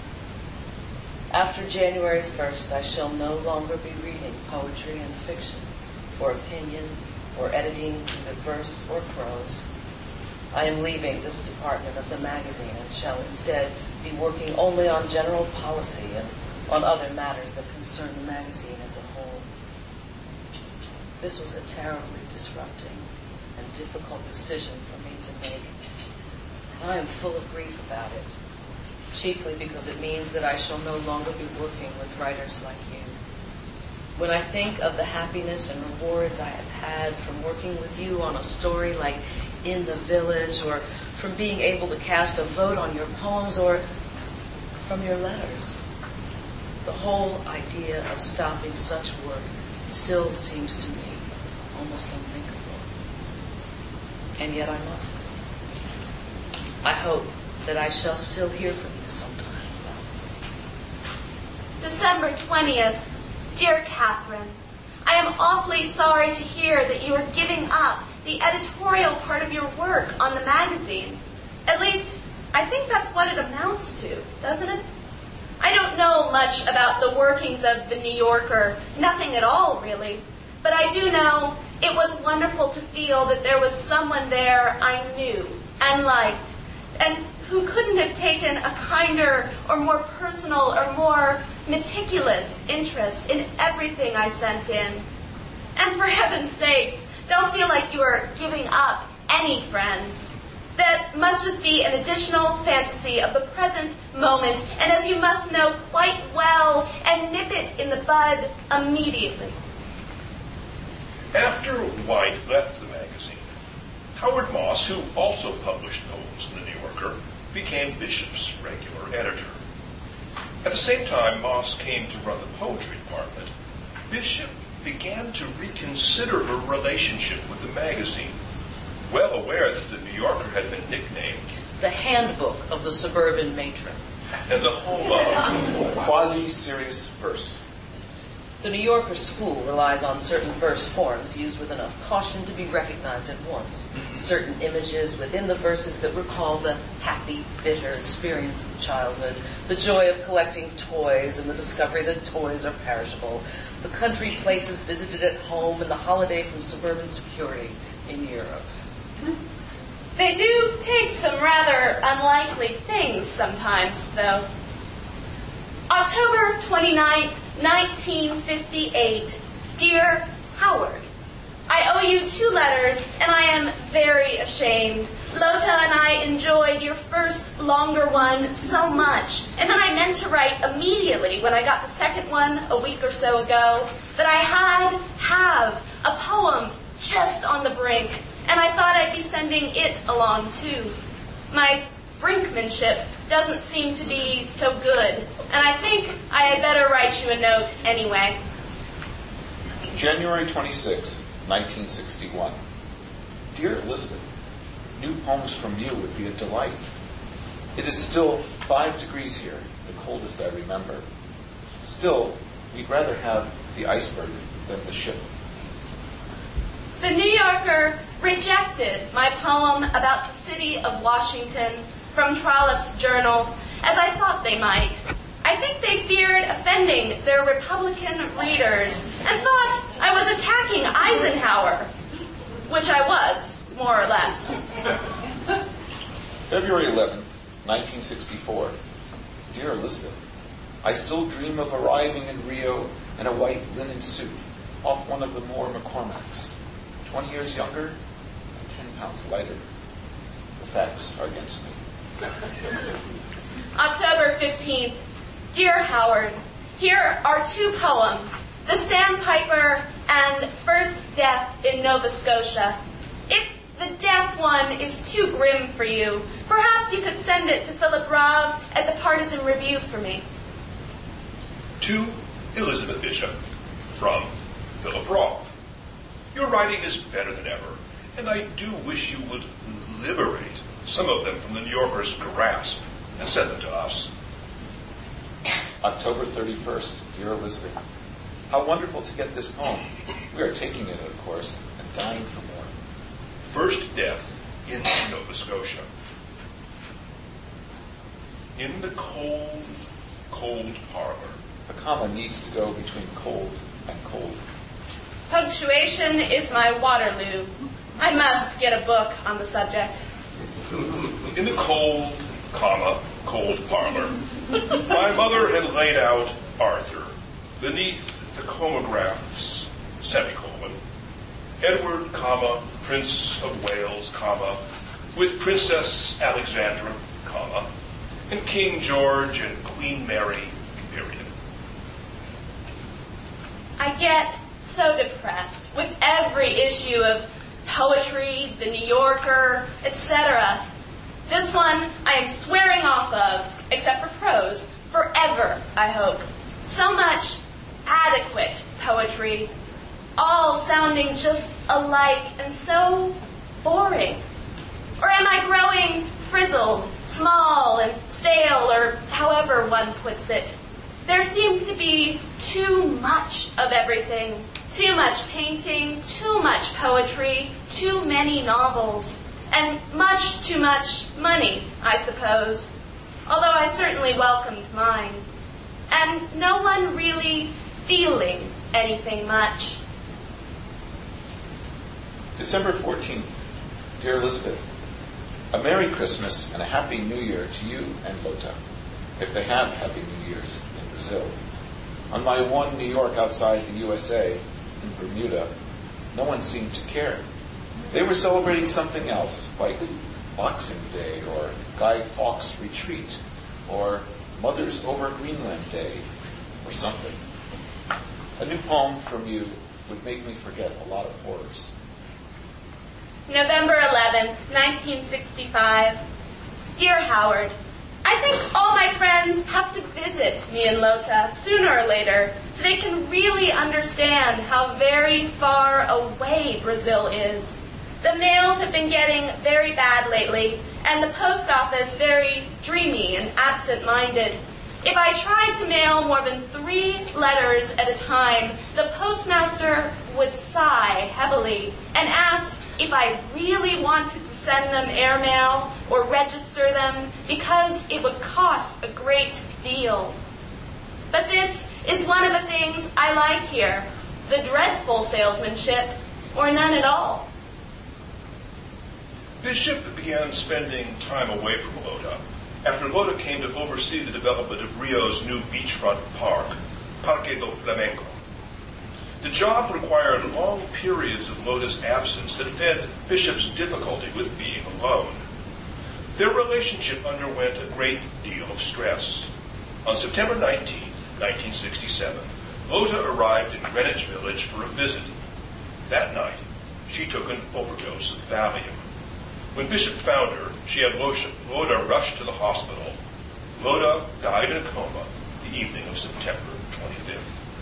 S5: after January 1st, I shall no longer be reading poetry and fiction for opinion or editing either verse or prose. I am leaving this department of the magazine and shall instead be working only on general policy and on other matters that concern the magazine as a whole. This was a terribly disrupting and difficult decision for me to make, and I am full of grief about it, chiefly because it means that I shall no longer be working with writers like you. When I think of the happiness and rewards I have had from working with you on a story like In the Village, or from being able to cast a vote on your poems, or from your letters, the whole idea of stopping such work still seems to me almost unthinkable. And yet I must. I hope that I shall still hear from you sometimes, though.
S4: December 20th. Dear Catherine, I am awfully sorry to hear that you are giving up the editorial part of your work on the magazine. At least, I think that's what it amounts to, doesn't it? I don't know much about the workings of the New Yorker, nothing at all, really. But I do know it was wonderful to feel that there was someone there I knew and liked, and who couldn't have taken a kinder or more personal or more meticulous interest in everything I sent in. And for heaven's sakes, don't feel like you are giving up any friends. That must just be an additional fantasy of the present moment, and as you must know quite well, and nip it in the bud immediately.
S2: After White left the magazine, Howard Moss, who also published poems in the New Yorker, became Bishop's regular editor. At the same time Moss came to run the poetry department, Bishop began to reconsider her relationship with the magazine, well aware that the New Yorker had been nicknamed
S5: The Handbook of the Suburban Matron.
S2: and the home of
S3: Quasi-serious verse.
S5: The New Yorker school relies on certain verse forms used with enough caution to be recognized at once. Certain images within the verses that recall the happy, bitter experience of childhood, the joy of collecting toys and the discovery that toys are perishable, the country places visited at home and the holiday from suburban security in Europe.
S4: They do take some rather unlikely things sometimes, though. October 29th, 1958. Dear Howard, I owe you 2 letters, and I am very ashamed. Lota and I enjoyed your first longer one so much, and then I meant to write immediately when I got the second one a week or so ago that I have a poem just on the brink, and I thought I'd be sending it along too. My brinkmanship doesn't seem to be so good, and I think I had better write you a note anyway.
S3: January 26, 1961. Dear Elizabeth, new poems from you would be a delight. It is still 5 degrees here, the coldest I remember. Still, we'd rather have the iceberg than the ship.
S4: The New Yorker rejected my poem about the city of Washington from Trollope's journal, as I thought they might. I think they feared offending their Republican readers and thought I was attacking Eisenhower, which I was, more or less.
S3: February 11th, 1964. Dear Elizabeth, I still dream of arriving in Rio in a white linen suit off one of the Moore McCormacks. 20 years younger and 10 pounds lighter. The facts are against me.
S4: October 15th. Dear Howard, here are 2 poems, The Sandpiper and First Death in Nova Scotia. If the death one is too grim for you, perhaps you could send it to Philip Robb at the Partisan Review for me.
S2: To Elizabeth Bishop, from Philip Roth. Your writing is better than ever, and I do wish you would liberate some of them from the New Yorker's grasp and send them to us.
S3: October 31st, dear Elizabeth. How wonderful to get this poem. We are taking it, of course, and dying for more.
S2: First Death in Nova Scotia. In the cold, cold parlor.
S3: The comma needs to go between cold and cold.
S4: Punctuation is my Waterloo. I must get a book on the subject.
S2: In the cold, cold parlor, my mother had laid out Arthur beneath the comograph's semicolon. Edward, Prince of Wales, with Princess Alexandra, and King George and Queen Mary, period.
S4: I get so depressed with every issue of poetry, The New Yorker, etc. This one I am swearing off of, except for prose, forever, I hope. So much adequate poetry, all sounding just alike and so boring. Or am I growing frizzled, small, and stale, or however one puts it? There seems to be too much of everything. Too much painting, too much poetry, too many novels, and much too much money, I suppose, although I certainly welcomed mine. And no one really feeling anything much.
S3: December 14th. Dear Elizabeth, a Merry Christmas and a Happy New Year to you and Lota, if they have Happy New Years in Brazil. On my one New York outside the USA, in Bermuda, no one seemed to care. They were celebrating something else, like Boxing Day, or Guy Fawkes Retreat, or Mothers Over Greenland Day, or something. A new poem from you would make me forget a lot of horrors.
S4: November 11th, 1965. Dear Howard, I think all my friends have to visit me and Lota sooner or later so they can really understand how very far away Brazil is. The mails have been getting very bad lately, and the post office very dreamy and absent-minded. If I tried to mail more than 3 letters at a time, the postmaster would sigh heavily and ask if I really wanted to send them airmail or register them because it would cost a great deal. But this is one of the things I like here, the dreadful salesmanship, or none at all.
S2: Bishop began spending time away from Lota after Lota came to oversee the development of Rio's new beachfront park, Parque do Flamengo. The job required long periods of Lota's absence that fed Bishop's difficulty with being alone. Their relationship underwent a great deal of stress. On September 19, 1967, Lota arrived in Greenwich Village for a visit. That night, she took an overdose of Valium. When Bishop found her, she had Lota rushed to the hospital Rhoda died in a coma the evening of September 25th.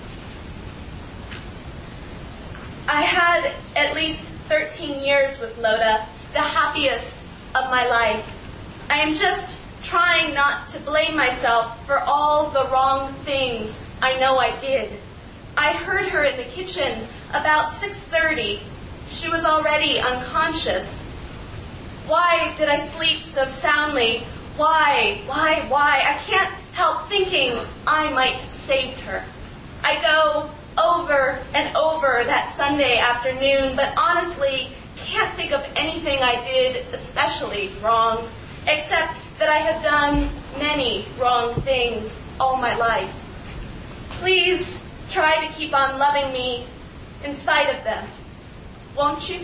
S4: I had at least 13 years with Loda, the happiest of my life. I am just trying not to blame myself for all the wrong things I know I did. I heard her in the kitchen about 6:30. She was already unconscious. Why did I sleep so soundly? Why? I can't help thinking I might have saved her. I go over and over that Sunday afternoon, but honestly can't think of anything I did especially wrong, except that I have done many wrong things all my life. Please try to keep on loving me in spite of them. Won't you?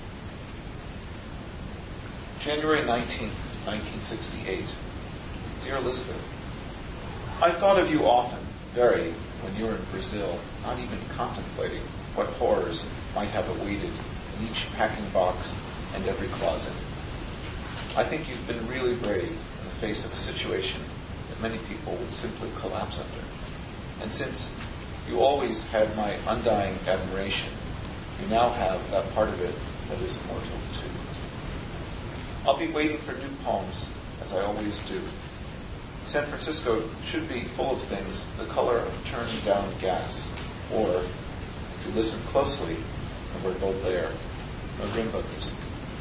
S3: January 19th, 1968. Dear Elizabeth, I thought of you often, very, when you were in Brazil, not even contemplating what horrors might have awaited in each packing box and every closet. I think you've been really brave in the face of a situation that many people would simply collapse under. And since you always had my undying admiration, you now have that part of it that is immortal too. I'll be waiting for new poems, as I always do. San Francisco should be full of things the color of turned down gas, or, if you listen closely, the word Baudelaire, no rainbow music.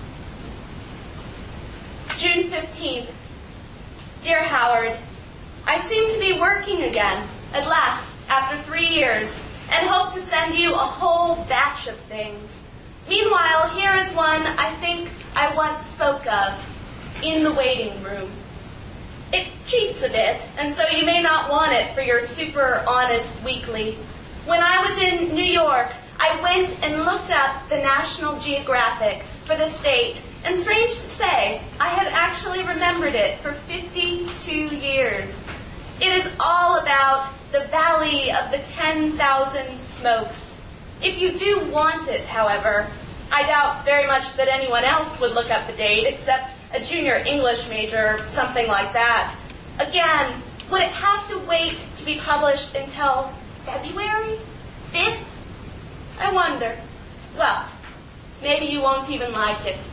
S4: June 15th. Dear Howard, I seem to be working again, at last, after 3 years, and hope to send you a whole batch of things. Meanwhile, here is one I think I once spoke of, In the Waiting Room. It cheats a bit, and so you may not want it for your super honest weekly. When I was in New York, I went and looked up the National Geographic for the state, and strange to say, I had actually remembered it for 52 years. It is all about the Valley of the 10,000 Smokes. If you do want it, however, I doubt very much that anyone else would look up the date except a junior English major, something like that. Again, would it have to wait to be published until February 5th? I wonder. Well, maybe you won't even like it.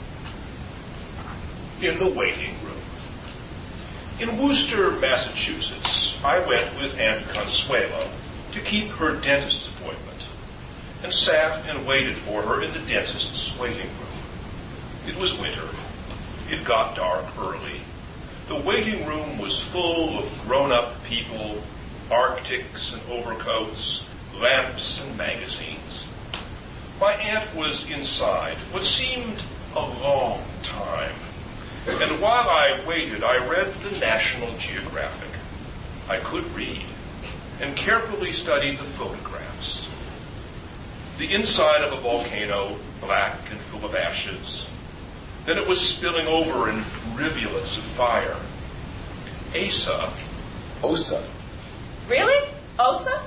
S2: In the Waiting Room. In Worcester, Massachusetts, I went with Aunt Consuelo to keep her dentist's appointment and sat and waited for her in the dentist's waiting room. It was winter. It got dark early. The waiting room was full of grown-up people, Arctics and overcoats, lamps and magazines. My aunt was inside what seemed a long time. And while I waited, I read the National Geographic. I could read and carefully studied the photographs. The inside of a volcano, black and full of ashes. Then it was spilling over in rivulets of fire.
S3: Osa.
S4: Really? Osa?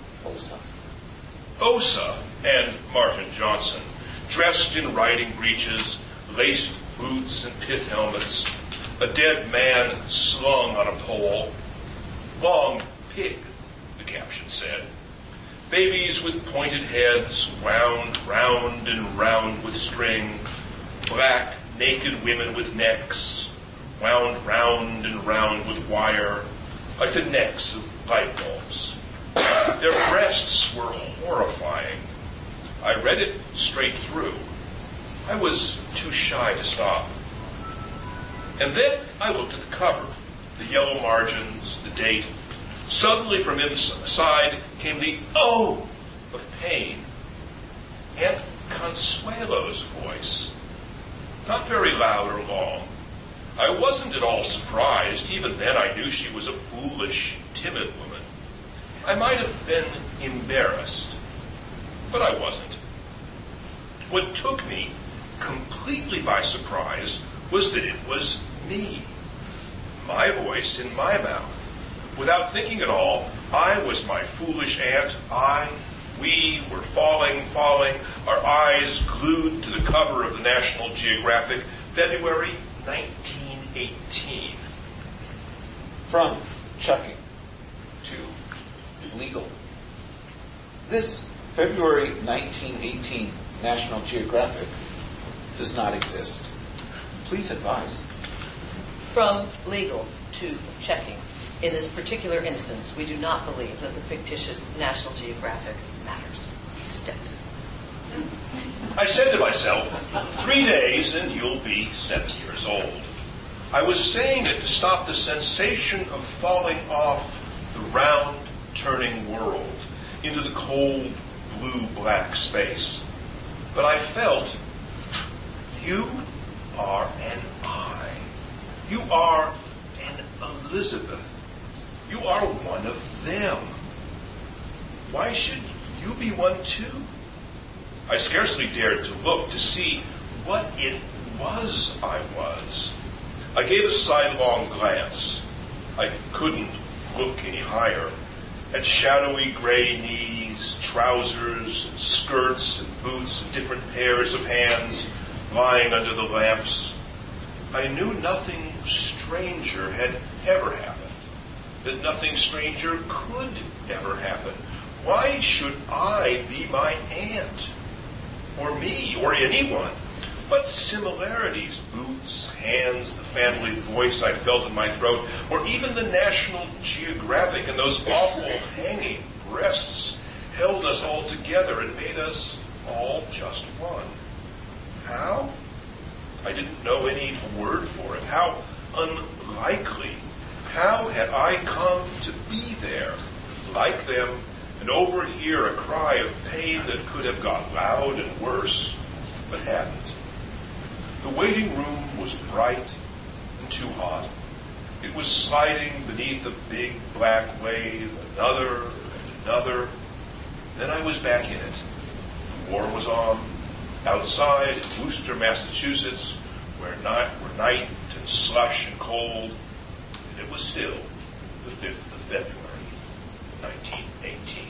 S2: Osa and Martin Johnson, dressed in riding breeches, laced boots and pith helmets, a dead man slung on a pole. Long pig, the caption said. Babies with pointed heads, wound round and round with string. Black, naked women with necks, wound round and round with wire, like the necks of light bulbs. Their breasts were horrifying. I read it straight through. I was too shy to stop. And then I looked at the cover, the yellow margins, the date. Suddenly from inside came the "oh" of pain. Aunt Consuelo's voice. Not very loud or long. I wasn't at all surprised. Even then I knew she was a foolish, timid woman. I might have been embarrassed, but I wasn't. What took me completely by surprise was that it was me. My voice in my mouth. Without thinking at all, I was my foolish aunt. We were falling, our eyes glued to the cover of the National Geographic, February 1918.
S3: From checking to legal. This February 1918 National Geographic does not exist. Please advise.
S5: From legal to checking. In this particular instance, we do not believe that the fictitious National Geographic matters. Stint.
S2: I said to myself, 3 days and you'll be 70 years old. I was saying it to stop the sensation of falling off the round, turning world into the cold, blue-black space. But I felt, you are an I. You are an Elizabeth. You are one of them. Why should you be one too? I scarcely dared to look to see what it was I was. I gave a sidelong glance. I couldn't look any higher. At shadowy gray knees, trousers, and skirts, and boots, and different pairs of hands lying under the lamps. I knew nothing stranger had ever happened, that nothing stranger could ever happen. Why should I be my aunt? Or me, or anyone? What similarities, boots, hands, the family voice I felt in my throat, or even the National Geographic and those awful hanging breasts held us all together and made us all just one. How? I didn't know any word for it. How unlikely. How had I come to be there, like them, and overhear a cry of pain that could have got loud and worse, but hadn't? The waiting room was bright and too hot. It was sliding beneath a big black wave, another and another. Then I was back in it. The war was on, outside in Worcester, Massachusetts, where night and slush and cold, and it was still the 5th of February, 1918.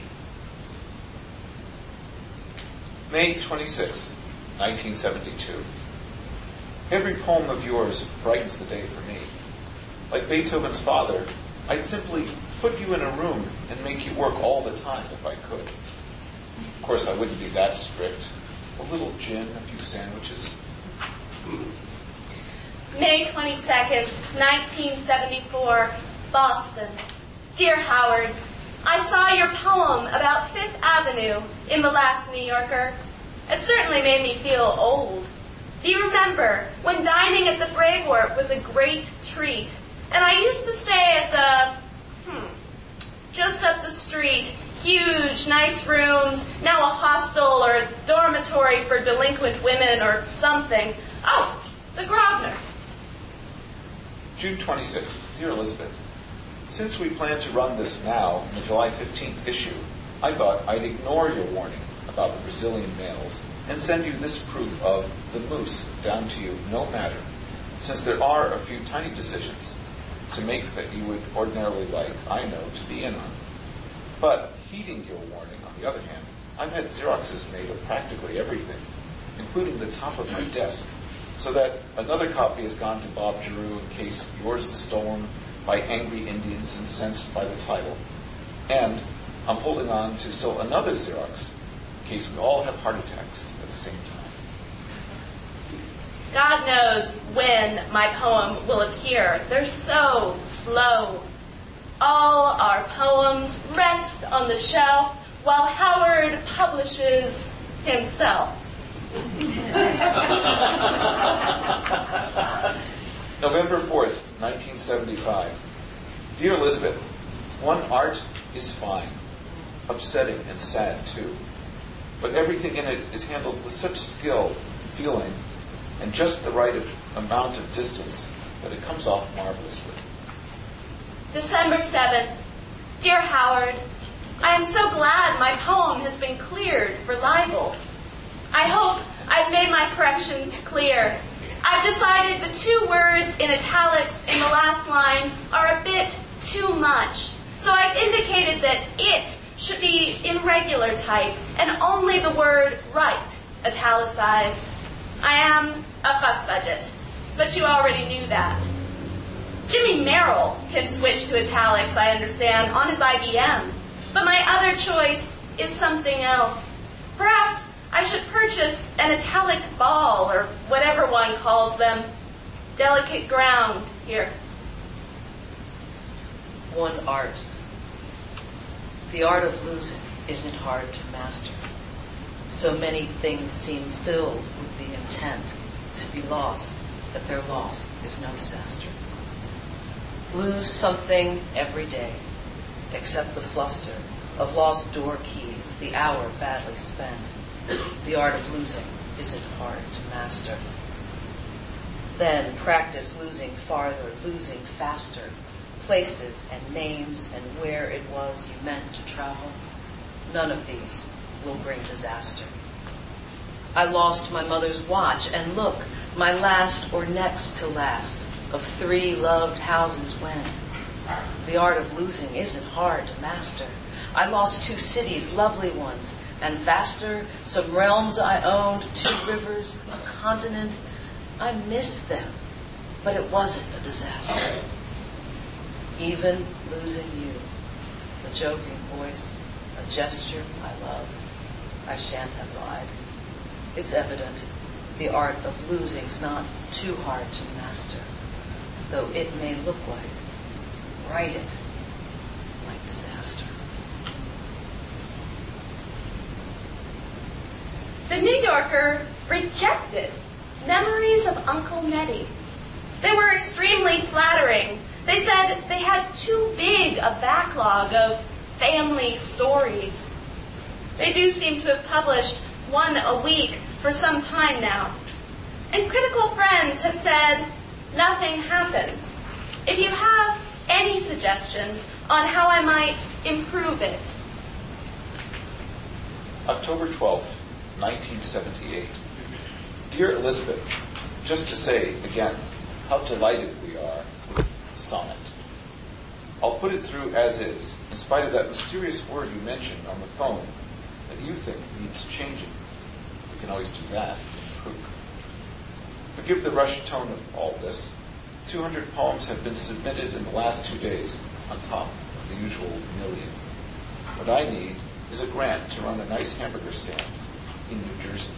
S3: May 26, 1972. Every poem of yours brightens the day for me. Like Beethoven's father, I'd simply put you in a room and make you work all the time if I could. Of course, I wouldn't be that strict. A little gin, a few sandwiches.
S4: May 22nd, 1974, Boston. Dear Howard, I saw your poem about Fifth Avenue in the last New Yorker. It certainly made me feel old. Do you remember when dining at the Brevoort was a great treat? And I used to stay at the, just up the street. Huge, nice rooms, now a hostel or a dormitory for delinquent women or something. Oh, the Grosvenor.
S3: June 26th. Dear Elizabeth, since we plan to run this now in the July 15th issue, I thought I'd ignore your warning about the Brazilian males and send you this proof of the moose down to you no matter, since there are a few tiny decisions to make that you would ordinarily like, I know, to be in on. But heeding your warning, on the other hand, I've had Xeroxes made of practically everything, including the top of my desk, so that another copy has gone to Bob Giroux in case yours is stolen by angry Indians incensed by the title. And I'm holding on to still another Xerox in case we all have heart attacks at the same time.
S4: God knows when my poem will appear. They're so slow. All our poems rest on the shelf while Howard publishes himself.
S3: November 4th, 1975. Dear Elizabeth, one art is fine, upsetting and sad too, but everything in it is handled with such skill, feeling, and just the right amount of distance that it comes off marvelously.
S4: December 7th. Dear Howard, I am so glad my poem has been cleared for libel. I hope I've made my corrections clear. I've decided the 2 words in italics in the last line are a bit too much. So I've indicated that it should be in regular type and only the word right italicized. I am a fuss budget, but you already knew that. Jimmy Merrill can switch to italics, I understand, on his IBM. But my other choice is something else. Perhaps I should purchase an italic ball, or whatever one calls them. Delicate ground here.
S5: One art. The art of losing isn't hard to master. So many things seem filled with the intent to be lost that their loss is no disaster. Lose something every day, except the fluster of lost door keys, the hour badly spent. The art of losing isn't hard to master. Then practice losing farther, losing faster, places and names and where it was you meant to travel. None of these will bring disaster. I lost my mother's watch, and look, my last or next to last of 3 loved houses when. The art of losing isn't hard to master. I lost 2 cities, lovely ones, and vaster, some realms I owned, 2 rivers, a continent. I missed them, but it wasn't a disaster. Even losing you, a joking voice, a gesture I love, I shan't have lied. It's evident the art of losing's not too hard to master, though it may look like, write it, like disaster.
S4: The New Yorker rejected memories of Uncle Nettie. They were extremely flattering. They said they had too big a backlog of family stories. They do seem to have published 1 a week for some time now. And critical friends have said nothing happens. If you have any suggestions on how I might improve it.
S3: October 12th, 1978. Dear Elizabeth, just to say again how delighted we are with Sonnet. I'll put it through as is, in spite of that mysterious word you mentioned on the phone that you think needs changing. We can always do that. Proof. Forgive the rushed tone of all this. 200 poems have been submitted in the last 2 days, on top of the usual 1 million. What I need is a grant to run a nice hamburger stand in New Jersey.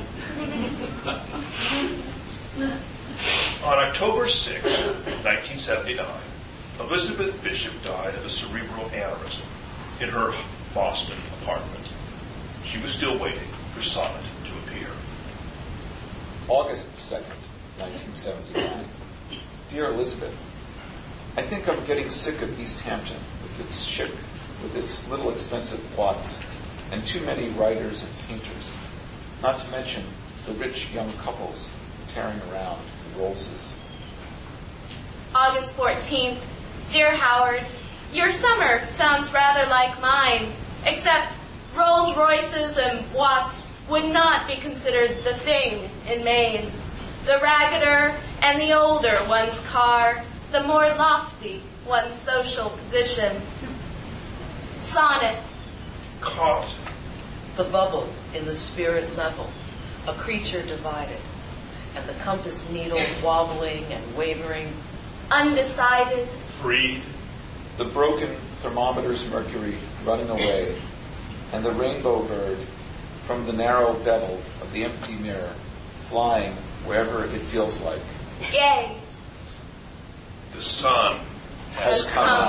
S2: On October 6, 1979, Elizabeth Bishop died of a cerebral aneurysm in her Boston apartment. She was still waiting for Sonnet to appear.
S3: August 2nd, 1979. Dear Elizabeth, I think I'm getting sick of East Hampton with its chic, with its little expensive plots, and too many writers and painters, not to mention the rich young couples tearing around the Rollses.
S4: August 14th. Dear Howard, your summer sounds rather like mine, except Rolls Royces and Watts would not be considered the thing in Maine. The raggeder and the older one's car, the more lofty one's social position. Sonnet.
S2: Caught.
S5: The bubble in the spirit level, a creature divided, and the compass needle wobbling and wavering.
S4: Undecided.
S2: Freed.
S3: The broken thermometer's mercury running away, and the rainbow bird from the narrow bevel of the empty mirror flying wherever it feels like.
S4: Gay.
S2: The sun
S3: Has come